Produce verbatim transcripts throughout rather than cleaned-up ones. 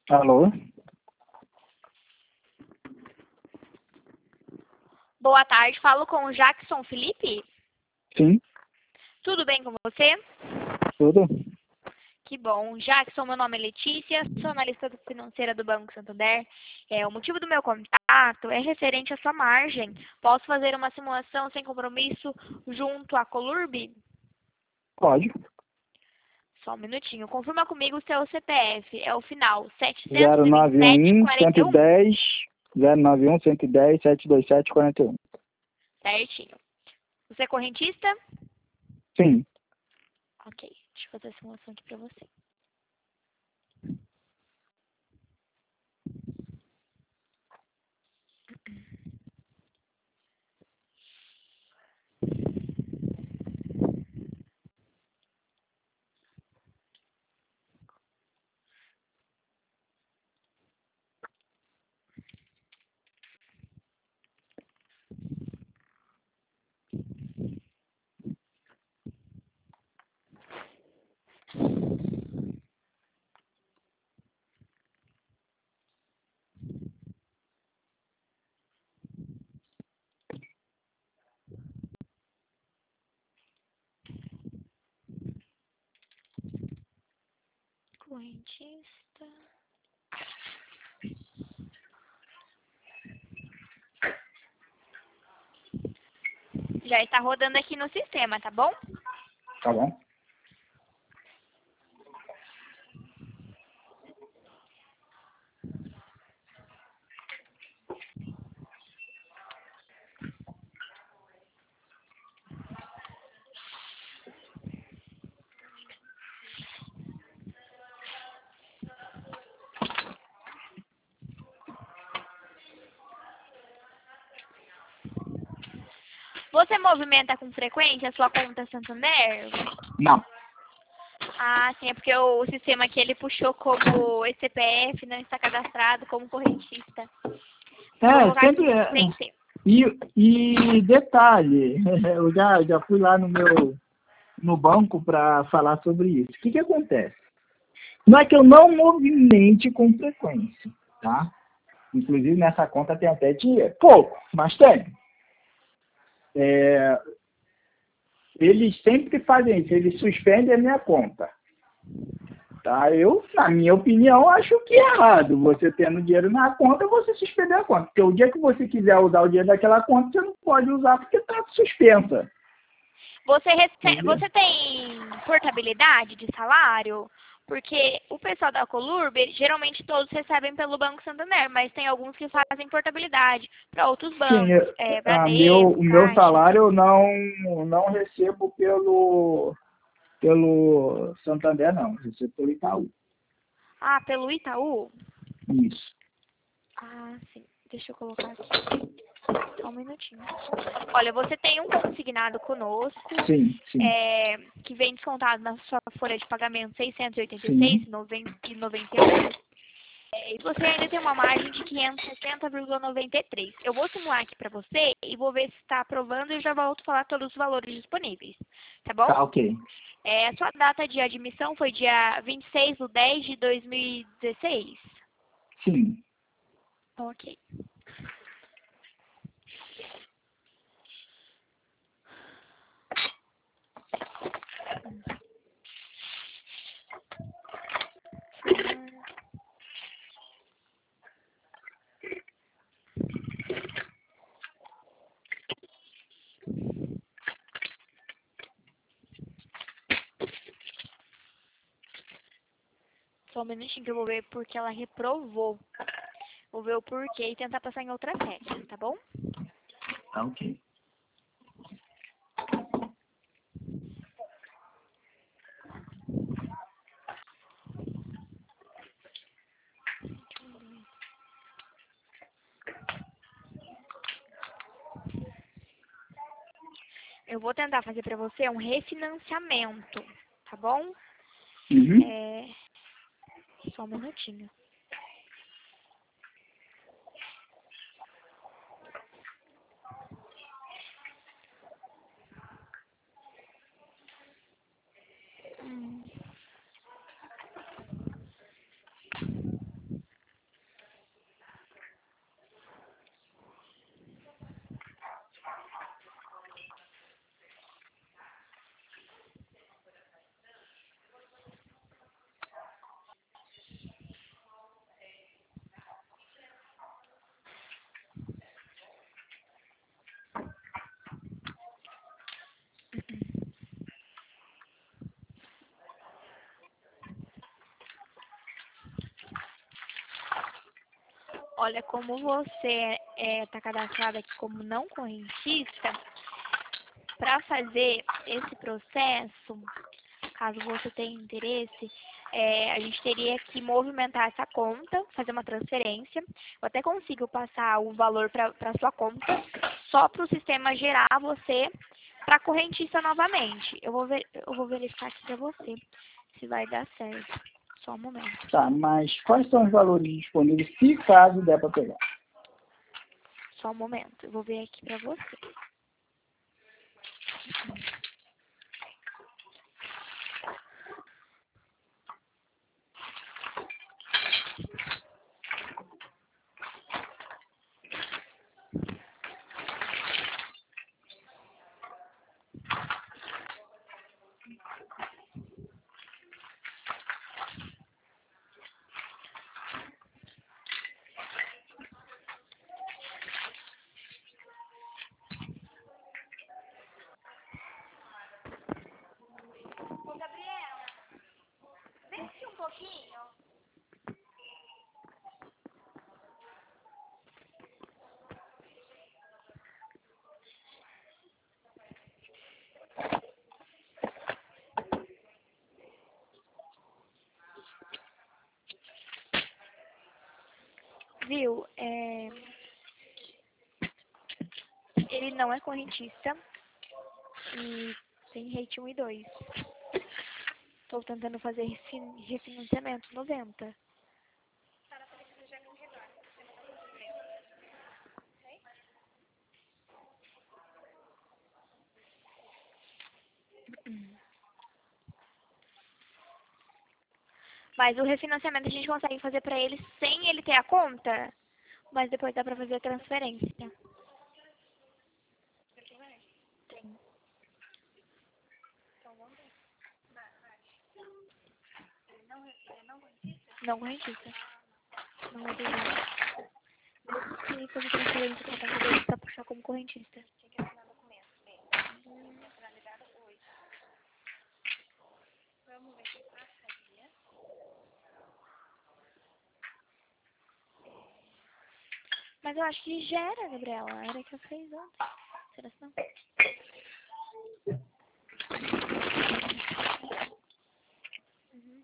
Alô? Boa tarde, falo com o Jackson Felipe. Sim, Tudo bem com você? tudo? Que bom. Jackson, meu nome é Letícia, sou analista financeira do Banco Santander. É, o motivo do meu contato é referente à sua margem. Posso fazer uma simulação sem compromisso junto à Colurb? Pode. Só um minutinho. Confirma comigo o seu C P F. É o final zero nove um, setecentos e vinte e sete, quarenta e um. cento e dez, zero nove um, cento e dez, setecentos e vinte e sete, quarenta e um. Certinho. Você é correntista? Sim. Ok. Deixa eu fazer a simulação aqui para você. Correntista. Já está rodando aqui no sistema, tá bom? Tá bom. Você movimenta com frequência a sua conta Santander? Não. Ah, sim, é porque o sistema aqui ele puxou como C P F, não está cadastrado como correntista. Vou É, colocar aqui sempre é. sem ser. E, e detalhe, eu já, já fui lá no meu no banco para falar sobre isso. O que, que acontece? Não é que eu não movimente com frequência, tá? Inclusive nessa conta tem até dinheiro. Pouco, mas tem. É, eles sempre fazem isso, eles suspendem a minha conta. Tá? Eu, na minha opinião, acho que é errado. Você tendo dinheiro na conta, você suspender a conta. Porque o dia que você quiser usar o dinheiro daquela conta, você não pode usar porque está suspensa. Você, rece... Entendeu? você tem portabilidade de salário? Porque o pessoal da Colurb, geralmente todos recebem pelo Banco Santander, mas tem alguns que fazem portabilidade para outros Sim, bancos, eu- é, a meu, Bradesco, o meu Caixa. salário eu não, não recebo pelo, pelo Santander, não. Eu recebo pelo Itaú. Ah, pelo Itaú? Isso. Ah, sim. Deixa eu colocar aqui. Só um minutinho. Olha, você tem um consignado conosco, Sim, sim, é, que vem descontado na sua folha de pagamento seiscentos e oitenta e seis sim. e noventa e um. É, e você ainda tem uma margem de quinhentos e sessenta vírgula noventa e três. Eu vou simular aqui para você e vou ver se está aprovando e já volto a falar todos os valores disponíveis. Tá bom? Tá, ok. É, a sua data de admissão foi dia vinte e seis de dez de dois mil e dezesseis? Sim. Ok. Só um minutinho que eu vou ver porque ela reprovou. Vou ver o porquê e tentar passar em outra série, tá bom? Tá, ok. Eu vou tentar fazer pra você um refinanciamento, tá bom? Uhum. É... Só um minutinho. Hum. Olha, como você está cadastrado aqui como não correntista, para fazer esse processo, caso você tenha interesse, é, a gente teria que movimentar essa conta, fazer uma transferência. Eu até consigo passar o valor para a sua conta, só para o sistema gerar você para correntista novamente. Eu vou, ver, eu vou verificar aqui para você se vai dar certo. Só um momento. Tá, mas quais são os valores disponíveis se caso der para pegar? Só um momento, eu vou ver aqui para você. Ô, Gabriela, vem aqui um pouquinho. Viu? É... Ele não é correntista e tem rate um e dois. Estou tentando fazer refin- refinanciamento noventa. Mas o refinanciamento a gente consegue fazer para ele sem ele ter a conta, mas depois dá para fazer a transferência. Tem. Não correntista. Não é dele. E fazer transferência para a conta dele para puxar como correntista. Mas eu acho que gera, Gabriela. Era que eu fiz ontem. Será que não? Uhum.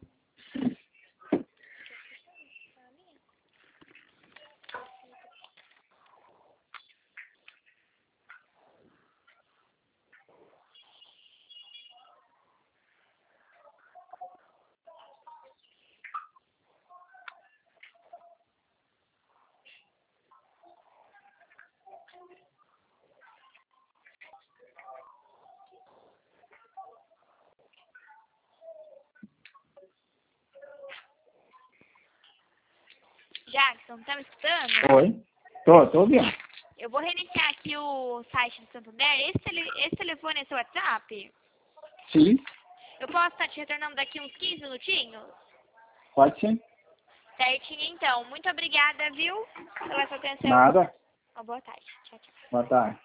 Jackson, tá me escutando? Oi? Tô, tô ouvindo. Eu vou reiniciar aqui o site do Santander. Esse, tele, esse telefone é seu WhatsApp? Sim, Eu posso estar te retornando daqui uns quinze minutinhos? pode sim. Certinho, então. Muito obrigada, viu? Pela sua atenção. Nada. Uma boa tarde. Tchau, tchau. Boa tarde.